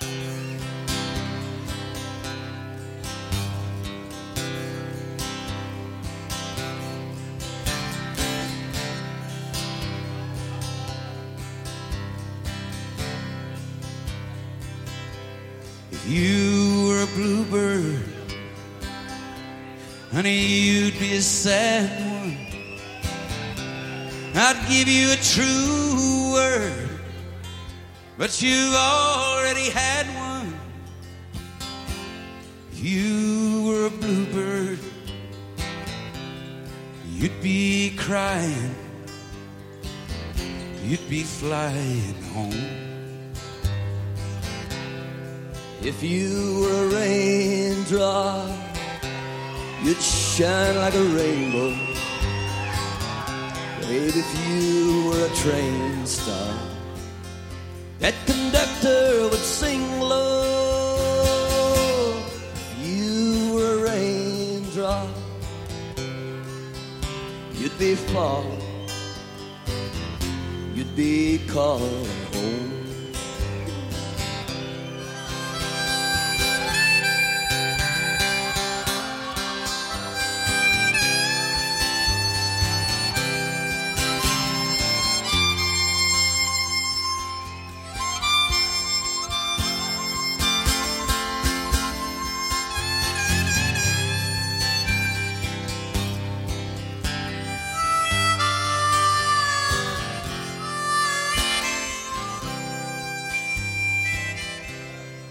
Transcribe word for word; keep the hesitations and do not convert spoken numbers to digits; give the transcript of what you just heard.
If you were a bluebird, honey, you'd be a sad one. I'd give you a true word, but you've already had one. If you were a bluebird, you'd be crying, you'd be flying home. If you were a raindrop, you'd shine like a rainbow. Babe, if you were a train star, that conductor would sing low. If you were a raindrop, you'd be falling, you'd be calling home.